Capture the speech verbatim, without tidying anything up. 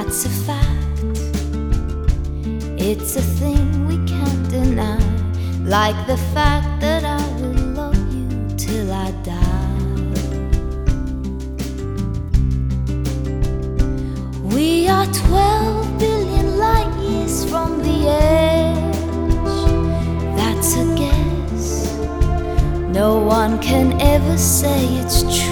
that's a fact. It's a thing we can't deny, like the fact that I will love you till I die. We are twelve billion light years from the edge. That's a guess. No one can ever say it's true.